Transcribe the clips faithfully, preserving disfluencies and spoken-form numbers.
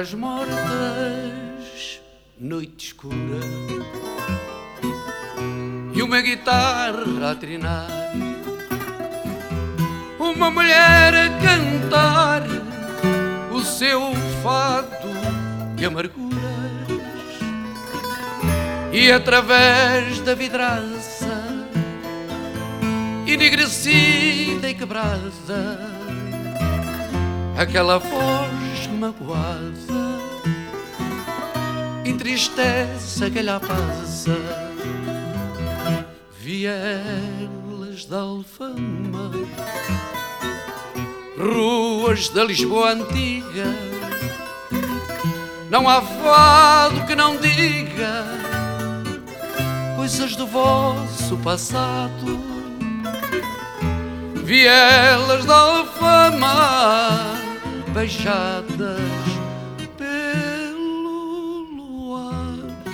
caras mortas, noite escura e uma guitarra a trinar, uma mulher a cantar o seu fado de amarguras, e através da vidraça enegrecida e quebrada, aquela voz magoada entristece aquela passa. Vielas da Alfama, ruas da Lisboa antiga, não há fado que não diga coisas do vosso passado. Vielas da Alfama, beijadas pelo luar,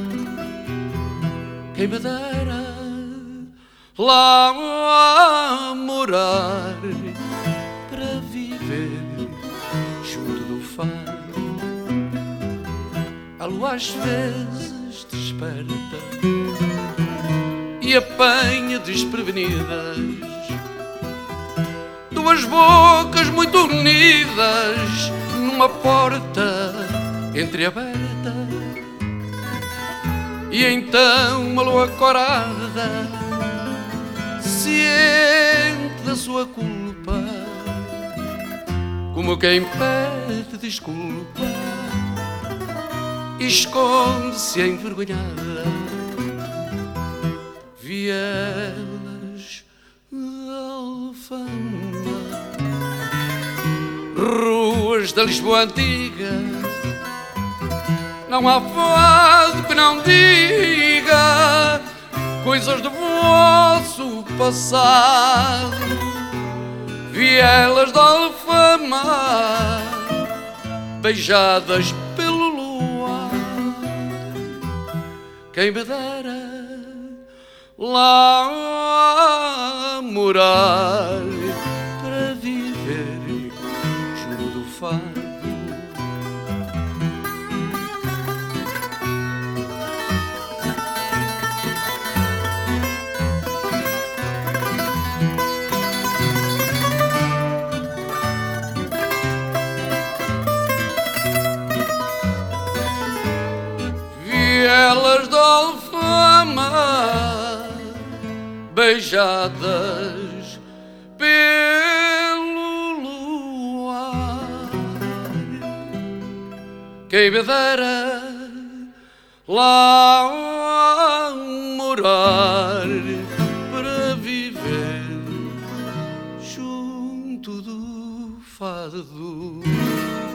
quem me dera lá a morar para viver junto do fado. A lua às vezes desperta e apanha desprevenidas duas bocas muito unidas numa porta entreaberta, e então uma lua corada ciente da sua culpa, como quem pede desculpa, esconde-se envergonhada. Vielas da Alfama, ruas da Lisboa antiga, não há fado que não diga coisas do vosso passado. Vielas da Alfama, beijadas pelo luar, quem me dera lá a morar para viver junto do fado. Vielas da Alfama, beijadas pelo luar, quem me dera lá a morar para viver junto do fado.